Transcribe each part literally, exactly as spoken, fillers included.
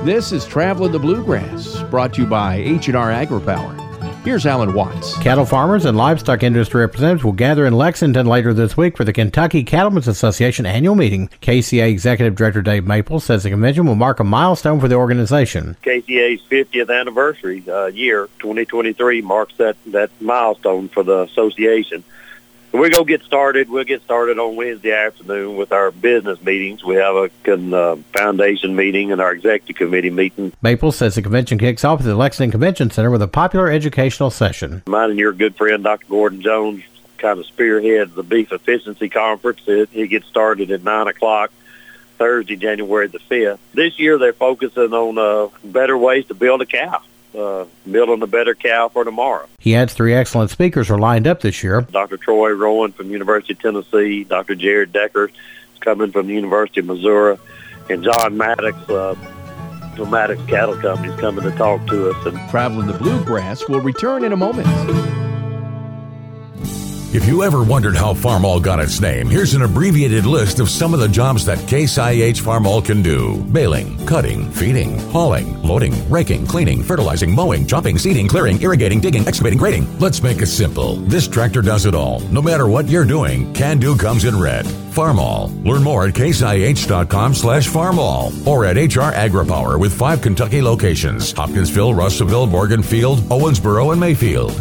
This is Traveling the Bluegrass, brought to you by H and R AgriPower. Here's Alan Watts. Cattle farmers and livestock industry representatives will gather in Lexington later this week for the Kentucky Cattlemen's Association annual meeting. K C A Executive Director Dave Maple says the convention will mark a milestone for the organization. K C A's fiftieth anniversary uh, year, twenty twenty-three, marks that, that milestone for the association. We're going to get started. We'll get started on Wednesday afternoon with our business meetings. We have a con, uh, foundation meeting and our executive committee meeting. Maple says the convention kicks off at the Lexington Convention Center with a popular educational session. Mine and your good friend, Doctor Gordon Jones, kind of spearheads the Beef Efficiency Conference. It, it gets started at nine o'clock Thursday, January the fifth. This year they're focusing on uh, better ways to build a cow. Uh, building a better cow for tomorrow. He adds three excellent speakers are lined up this year. Doctor Troy Rowan from University of Tennessee, Doctor Jared Decker is coming from the University of Missouri, and John Maddox uh, from Maddox Cattle Company is coming to talk to us. And Traveling the Bluegrass will return in a moment. If you ever wondered how Farmall got its name, here's an abbreviated list of some of the jobs that Case I H Farmall can do. Baling, cutting, feeding, hauling, loading, raking, cleaning, fertilizing, mowing, chopping, seeding, clearing, irrigating, digging, excavating, grading. Let's make it simple. This tractor does it all. No matter what you're doing, Can Do comes in red. Farmall. Learn more at caseih.com slash farmall or at H R AgriPower with five Kentucky locations: Hopkinsville, Russellville, Morganfield, Owensboro, and Mayfield.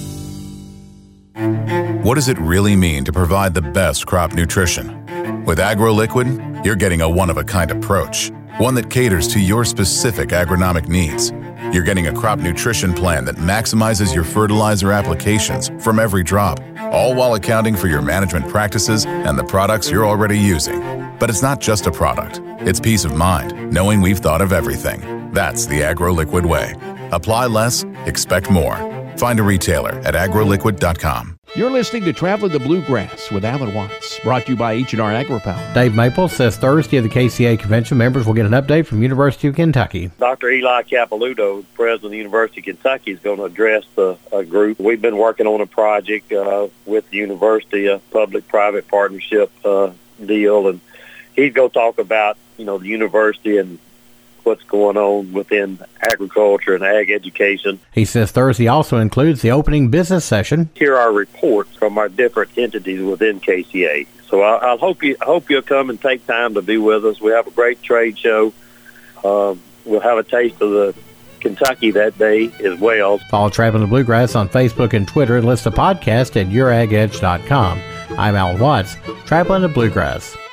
What does it really mean to provide the best crop nutrition? With AgroLiquid, you're getting a one-of-a-kind approach, one that caters to your specific agronomic needs. You're getting a crop nutrition plan that maximizes your fertilizer applications from every drop, all while accounting for your management practices and the products you're already using. But it's not just a product. It's peace of mind, knowing we've thought of everything. That's the AgroLiquid way. Apply less, expect more. Find a retailer at agroliquid dot com. You're listening to Traveling the Bluegrass with Alan Watts, brought to you by H and R AgriPower. Dave Maple says Thursday at the K C A convention, members will get an update from University of Kentucky. Doctor Eli Capilouto, president of the University of Kentucky, is going to address the uh, group. We've been working on a project uh, with the university, a public-private partnership uh, deal, and he's going to talk about, you know, the university and what's going on within agriculture and ag education. He says Thursday also includes the opening business session. Here are reports from our different entities within K C A. So I, I hope you I hope you'll come and take time to be with us. We have a great trade show. Uh, we'll have a taste of the Kentucky that day as well. Follow Traveling the Bluegrass on Facebook and Twitter and list a podcast at your ag edge dot com. I'm Alan Watts, Traveling the Bluegrass.